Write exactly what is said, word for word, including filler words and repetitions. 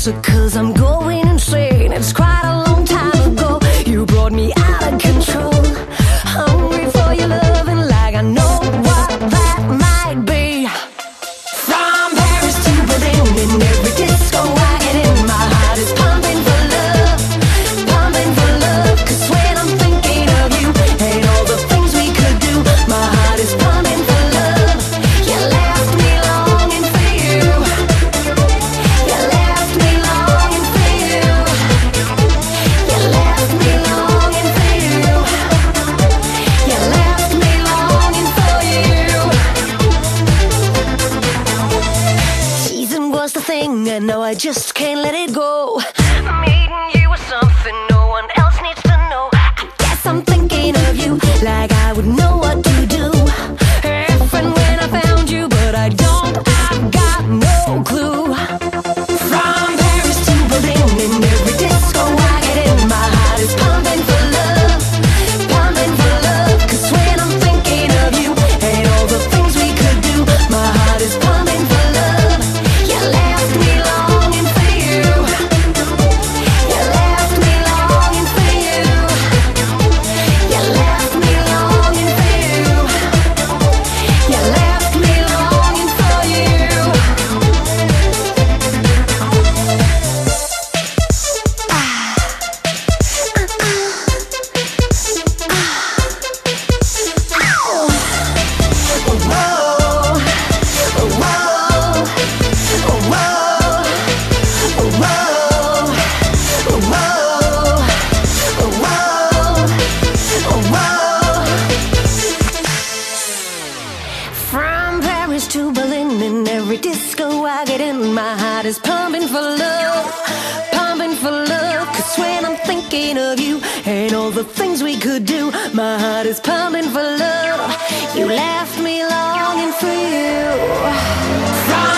closer, cause I'm going insane. It's quite a long time ago, you brought me out of control. Hungry for your loving like I know what that might be. From Paris to Berlin, in every disco I get in, my heart is pumping for love, pumping for love. Cause when I'm thinking of you and all the things we could do, my heart is pumping for love. You left me longing for you. You left me longing for you. You left me longing for you. You left me longing for you. Season was the thing, and now I just can't let it go. Meeting you was something no one else needs to know. I guess I'm thinking of you like I would know what to do if and when I found you, but I don't, I've got no clue. From Paris to Berlin, in every disco I get in, my heart is pumping for love, pumping for love. Cause when I'm thinking of you and all the things we could do, my heart is pumping for love. You left me longing for you. You left me longing for you. You left me longing for you. You left me longing for you. From Paris to Berlin, in every disco I get in, my heart is pumping for love, pumping for love. Cause when I'm thinking of you and all the things we could do, my heart is pumping for love. You left me longing for you. From